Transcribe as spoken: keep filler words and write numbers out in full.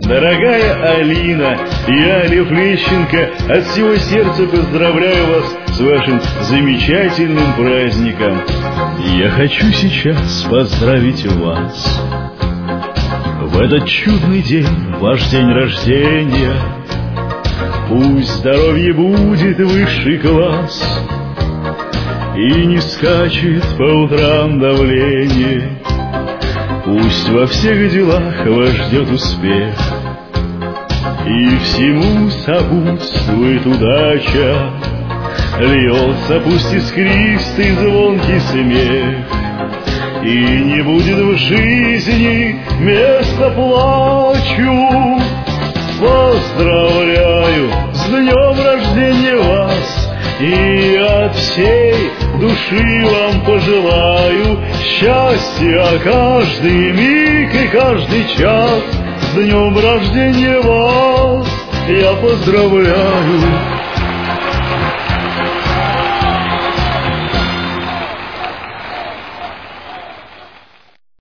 Дорогая Алина, я, Лев Лещенко, от всего сердца поздравляю вас с вашим замечательным праздником. Я хочу сейчас поздравить вас в этот чудный день, ваш день рождения. Пусть здоровье будет высший класс и не скачет по утрам давление. Пусть во всех делах вас ждет успех и всему сопутствует удача. Льется пусть искристый звонкий смех, и не будет в жизни места плачу. Поздравляю с днем рождения вас, и от всей души вам пожелаю счастья каждый миг и каждый час. С днем рождения вас я поздравляю.